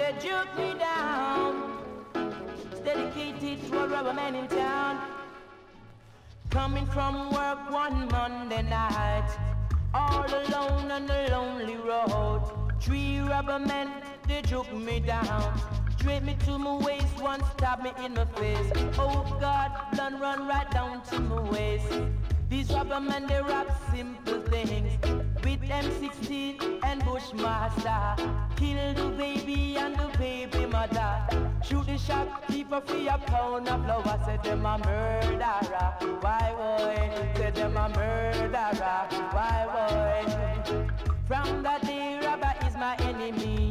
they juke me down. It's dedicated to a rubber man in town. Coming from work one Monday night, all alone on the lonely road. 3 rubber men, they juke me down. Straight me to my waist, one stab me in my face. Oh God, blood run right down to my waist. These rubber men, they rap simple things with M16 and Bushmaster. Kill the baby and the baby mother. Shoot the shopkeeper for a pound of flour. Say them a murderer, why boy? Say them a murderer, why boy? From that day, rubber is my enemy.